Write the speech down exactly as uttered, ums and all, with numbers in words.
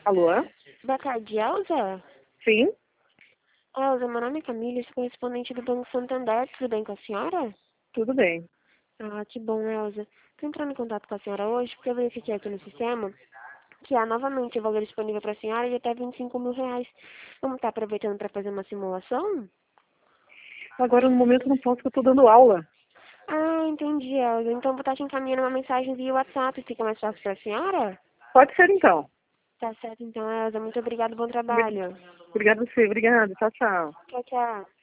Alô? Boa tarde, Elza? Sim? Elza, meu nome é Camila, sou correspondente do Banco Santander. Tudo bem com a senhora? Tudo bem. Ah, que bom, Elza. Estou entrando em contato com a senhora hoje porque eu verifiquei aqui no sistema que há novamente o valor disponível para a senhora de até vinte e cinco mil reais. Vamos estar aproveitando para fazer uma simulação? Agora, no momento, não posso, que eu estou dando aula. Ah, entendi, Elza. Então vou estar te encaminhando uma mensagem via WhatsApp. Fica mais fácil para a senhora? Pode ser, então. Tá certo, então, Elza. Muito obrigada, bom trabalho. Obrigada a você. Obrigada. Tchau, tchau. Tchau, tchau.